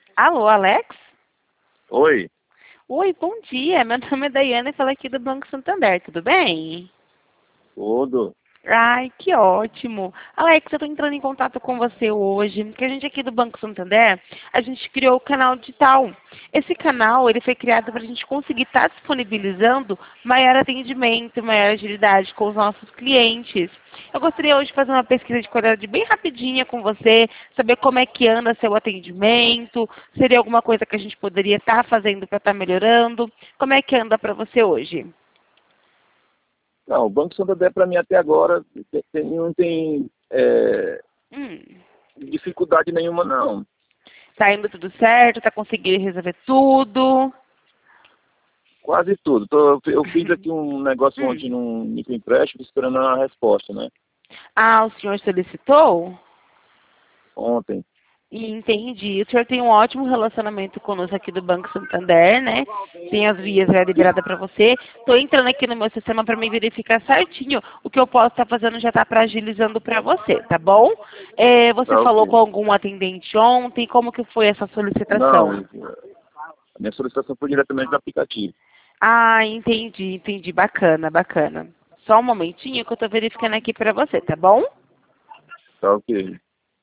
Alô, Alex? Oi, Oi, bom dia. Meu nome é Daiane e falo aqui do Banco Santander, tudo bem? tudo. Ai, que ótimo. Alex, eu estou entrando em contato com você hoje, porque a gente aqui do Banco Santander, a gente criou o canal digital. Esse canal, ele foi criado para a gente conseguir estar disponibilizando maior atendimento, maior agilidade com os nossos clientes. Eu gostaria hoje de fazer uma pesquisa de qualidade bem rapidinha com você, saber como é que anda seu atendimento, seria alguma coisa que a gente poderia estar fazendo para estar melhorando. Como é que anda para você hoje? Não, o Banco Santander para mim até agora não tem Hum. dificuldade nenhuma não. Tá indo tudo certo? Tá conseguindo resolver tudo? Quase tudo. Eu fiz aqui um negócio Hum. ontem num microempréstimo esperando a resposta, né? Ah, o senhor solicitou? Ontem. Entendi. O senhor tem um ótimo relacionamento conosco aqui do Banco Santander, né? Tem as vias já liberadas para você. Estou entrando aqui no meu sistema para me verificar certinho o que eu posso estar fazendo já está para agilizando para você, tá bom? Você Tá falou ok. com algum atendente ontem, como que foi essa Não, solicitação? a minha solicitação foi diretamente do aplicativo. Ah, entendi. Bacana, bacana. Só um momentinho que eu estou verificando aqui para você, tá bom? Tá ok.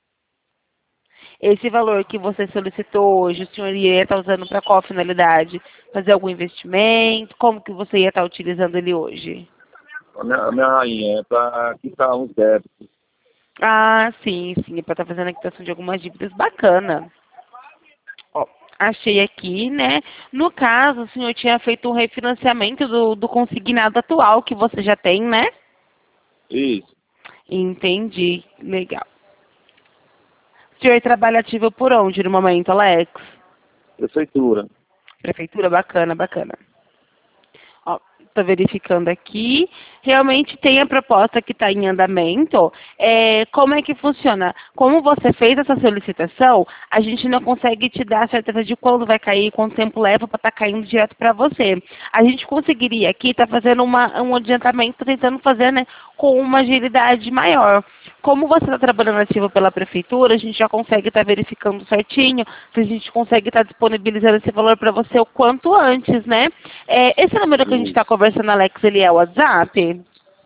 Esse valor que você solicitou hoje, o senhor ia estar usando para qual finalidade? Fazer algum investimento? Como que você ia estar utilizando ele hoje? A minha rainha é para quitar uns débitos. Ah, sim, é para estar fazendo a quitação de algumas dívidas. Bacana. Ó, achei aqui, né? No caso, o senhor tinha feito um refinanciamento do consignado atual que você já tem, né? Isso, Entendi. Legal. O senhor trabalha ativo por onde no momento, Alex? prefeitura. Prefeitura, bacana, bacana. Ó, tô verificando aqui. Realmente tem a proposta que está em andamento. Como é que funciona? Como você fez essa solicitação, a gente não consegue te dar a certeza de quando vai cair, quanto tempo leva para estar caindo direto para você. A gente conseguiria aqui estar fazendo um adiantamento, tentando fazer, né, com uma agilidade maior. Como você está trabalhando ativo pela prefeitura, a gente já consegue estar verificando certinho se a gente consegue estar disponibilizando esse valor para você o quanto antes, né? Esse número que a gente está Isso. conversando, Alex, ele é o WhatsApp?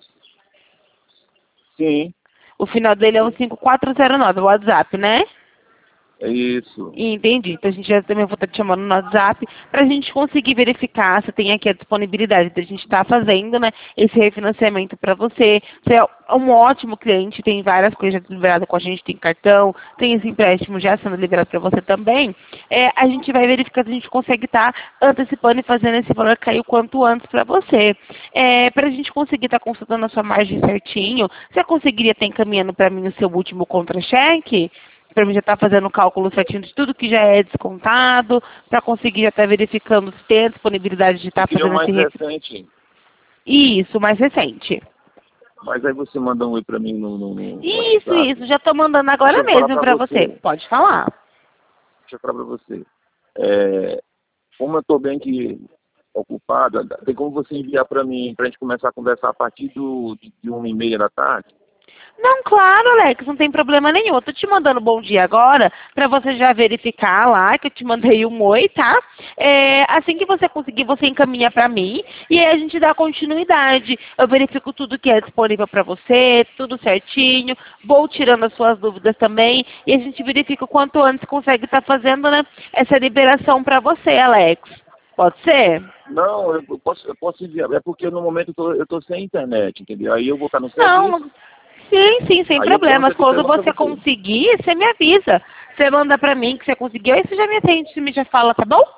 Sim, O final dele é o 5409, o WhatsApp, né? é isso. Entendi. Então a gente já também vou estar te chamando no WhatsApp para a gente conseguir verificar se tem aqui a disponibilidade da gente estar fazendo, né, esse refinanciamento para você. Você é um ótimo cliente, tem várias coisas já liberadas com a gente, tem cartão, tem esse empréstimo já sendo liberado para você também. A gente vai verificar se a gente consegue estar antecipando e fazendo esse valor cair o quanto antes para você. Para a gente conseguir estar consultando a sua margem certinho, você conseguiria estar encaminhando para mim o seu último contra-cheque? Para mim já estar fazendo o cálculo certinho de tudo que já é descontado, para conseguir já estar verificando se tem a disponibilidade de Eu estar queria o fazendo esse mais recente. Isso, mais recente. Mas aí você manda um oi pra mim no WhatsApp. Isso, já estou mandando Deixa agora eu falar mesmo pra para você. você. Pode falar. Deixa eu falar pra você. É, como eu tô bem que ocupado, tem como você enviar pra mim, pra gente começar a conversar a partir de 1h30 da tarde? Não, claro, Alex, não tem problema nenhum. Eu tô te mandando bom dia agora, para você já verificar lá que eu te mandei um oi, tá? Assim que você conseguir, você encaminha para mim e aí a gente dá continuidade. Eu verifico tudo que é disponível para você, tudo certinho, vou tirando as suas dúvidas também e a gente verifica o quanto antes consegue estar fazendo, né, essa liberação para você, Alex. Pode ser? Não, eu posso enviar. É porque no momento eu tô sem internet, entendeu? Aí eu vou estar no serviço, Não, sim, sem aí eu posso problemas. aqui Quando perguntar pra você você. conseguir, você me avisa. Você manda pra mim que você conseguiu, aí você já me atende, você me já fala, tá bom?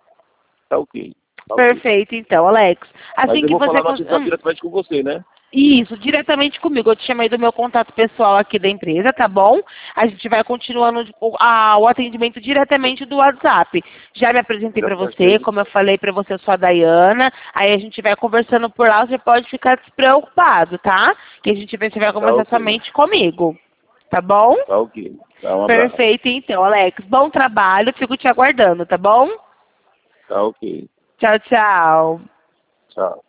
Tá ok, tá ok. Perfeito, então, Alex. Mas Assim eu que vou você... falar no WhatsApp diretamente com você, né? Isso, diretamente comigo. Eu te chamei do meu contato pessoal aqui da empresa, tá bom? A gente vai continuando o atendimento diretamente do WhatsApp. Já me apresentei Já para fecha você, aí. como eu falei para você, eu sou a Daiana. Aí a gente vai conversando por lá, você pode ficar despreocupado, tá? Que a gente vai, você vai Tá conversar ok, somente comigo, tá bom? tá ok. Tá, um abraço. Perfeito, então, Alex. Bom trabalho, fico te aguardando, tá bom? Tá ok. Tchau, tchau. Tchau.